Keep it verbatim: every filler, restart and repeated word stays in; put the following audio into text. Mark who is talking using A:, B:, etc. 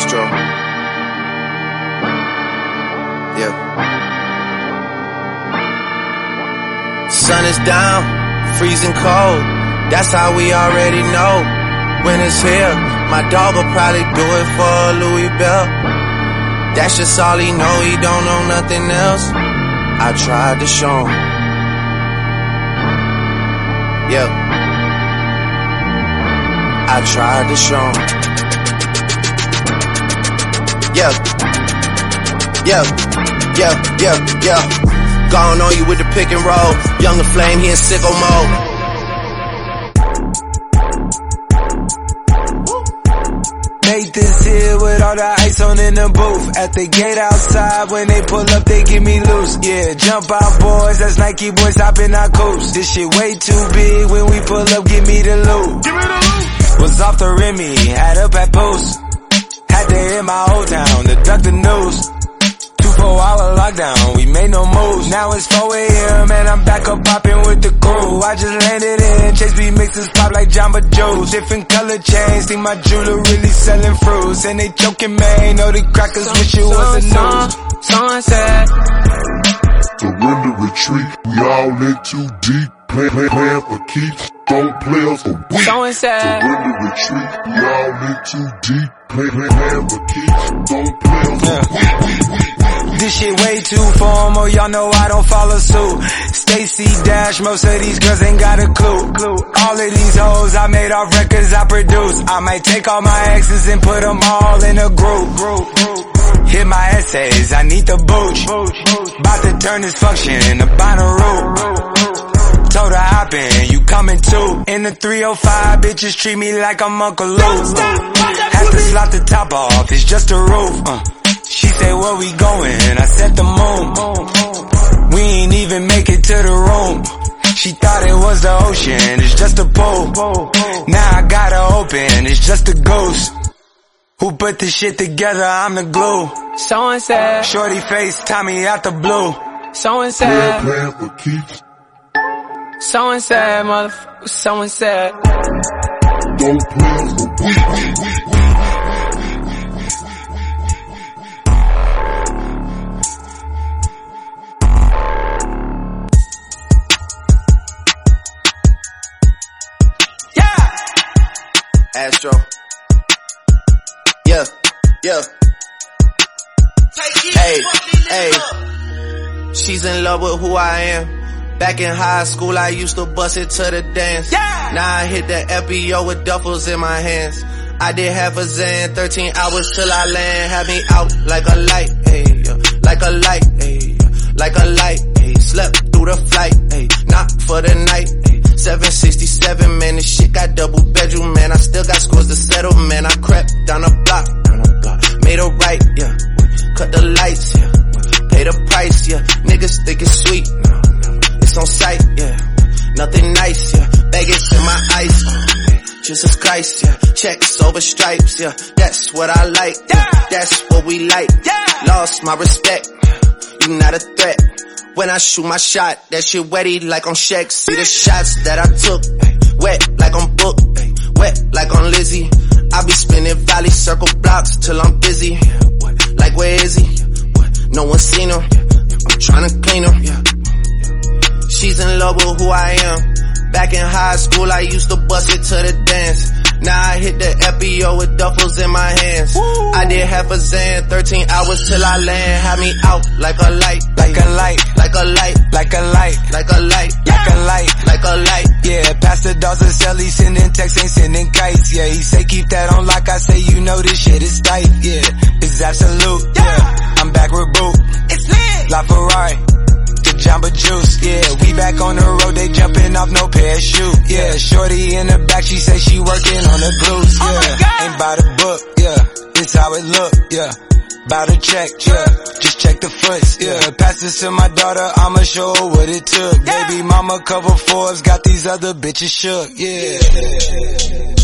A: Astro. Yeah. Sun is down, freezing cold. That's how we already know. Winter's here. My dog will probably do it for a Louis Bell. That's just all he know. He don't know nothing else. I tried to show him. Yeah. I tried to show him. Yeah. Yeah. Yeah. Yeah. Yeah. Gone on you with the pick and roll. Younger Flame, he in sicko mode.
B: Made this here with all the ice on in the booth. At the gate outside, when they pull up, they give me loose. Yeah, jump out boys, that's Nike boys hopping our coops. This shit way too big, when we pull up, give me the loot. Give me the loot. Was off the Remy, had up at Post. Had to hit my old town to duck the news. Two four hour lockdown, we made no moves. Now it's four A M and I'm back up popping with the crew. I just landed in, Chase B mixes pop like Jamba Joe's. Different color chains, think my jeweler really selling fruits. And they joking, man, know the crackers so, wish it so, was a news.
C: Someone said,
D: surrender, retreat, we all in too deep. Plan, plan, plan for keeps, don't play us a week.
C: Someone said,
D: surrender, retreat, we all in too deep. Plan, plan, plan for keeps, don't play us a week.
B: This shit way too formal, y'all know I don't follow suit. Stacy Dash, most of these girls ain't got a clue. clue. All of these hoes I made off records I produce. I might take all my exes and put them all in a group. group, group. Hit my essays, I need the booch. About to turn this function into Bonnaroo. Told her hop in, you coming too. In the three oh five, bitches treat me like I'm Uncle Luke. Have to slot the top off, it's just a roof. Uh. She said, where we going? I said the moon. We ain't even make it to the room. She thought it was the ocean, it's just a pool. Now I gotta open, it's just a ghost. Who put this shit together? I'm the glue.
C: Someone said,
B: shorty face, Tommy out the blue.
C: Someone said,
D: plan for keeps.
C: Someone said, motherfucker, someone said,
D: don't play us a week.
A: Astro. Yeah, yeah. Hey, hey. She's in love with who I am. Back in high school, I used to bust it to the dance. Yeah. Now I hit the F B O with duffels in my hands. I did half a Zan, thirteen hours till I land. Had me out like a light, ayy, like a light, ayy, like a light, ayy. Slept through the flight, ayy, not for the night, ayy. seven sixty-seven, man, this shit got double bedroom, man. I still got scores to settle, man. I crept down the block, down the block, made a right, yeah. Cut the lights, yeah. Pay the price, yeah. Niggas think it's sweet, no, no. It's on sight, yeah. Nothing nice, yeah. Baggage in my ice, uh, Jesus Christ, yeah. Checks over stripes, yeah. That's what I like, yeah. That's what we like, yeah. Lost my respect, you not a threat. When I shoot my shot, that shit wetty like on Shaq. See the shots that I took, wet like on Book, wet like on Lizzie. I be spinning valley circle blocks till I'm busy. Like where is he? No one seen him. I'm tryna clean him. She's in love with who I am. Back in high school, I used to bust it to the dance. Now I hit the F B O with duffels in my hands. Woo. I did half a Zan, thirteen hours till I land. Had me out like a light,
B: like a light,
A: like a light,
B: like a light,
A: like a light,
B: like a light,
A: like a light.
B: Yeah, Pastor Dawson sell, he sending texts, ain't sending kites. Yeah, he say keep that on like I say, you know this shit is tight. Yeah, it's absolute. Yeah, I'm back with Boot. It's lit. La Ferrari. Jamba Juice, yeah, we back on the road, they jumping off no parachute, yeah, shorty in the back, she say she working on the glutes, yeah, oh ain't by the book, yeah, this how it look, yeah, bout to check, yeah, just check the foots, yeah, pass this to my daughter, I'ma show her what it took, baby mama cover Forbes, got these other bitches shook, yeah.